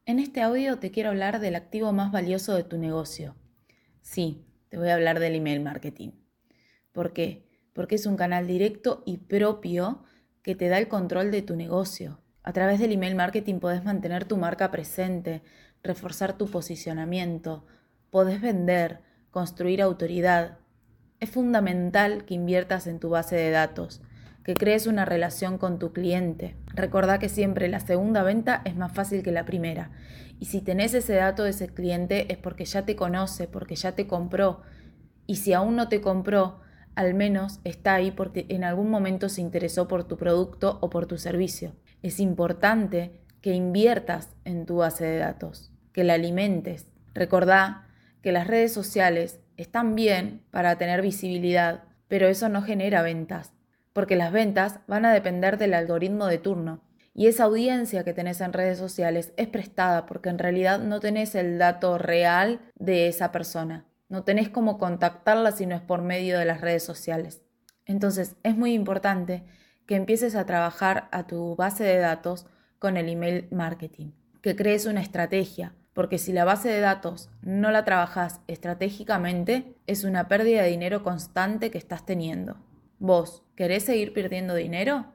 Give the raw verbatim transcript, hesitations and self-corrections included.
En este audio te quiero hablar del activo más valioso de tu negocio. Sí, te voy a hablar del email marketing. ¿Por qué? Porque es un canal directo y propio que te da el control de tu negocio. A través del email marketing podés mantener tu marca presente, reforzar tu posicionamiento, podés vender, construir autoridad. Es fundamental que inviertas en tu base de datos, que crees una relación con tu cliente. Recordá que siempre la segunda venta es más fácil que la primera. Y si tenés ese dato de ese cliente es porque ya te conoce, porque ya te compró. Y si aún no te compró, al menos está ahí porque en algún momento se interesó por tu producto o por tu servicio. Es importante que inviertas en tu base de datos, que la alimentes. Recordá que las redes sociales están bien para tener visibilidad, pero eso no genera ventas, porque las ventas van a depender del algoritmo de turno. Y esa audiencia que tenés en redes sociales es prestada porque en realidad no tenés el dato real de esa persona. No tenés cómo contactarla si no es por medio de las redes sociales. Entonces es muy importante que empieces a trabajar a tu base de datos con el email marketing, que crees una estrategia, porque si la base de datos no la trabajas estratégicamente, es una pérdida de dinero constante que estás teniendo. ¿Vos querés seguir perdiendo dinero?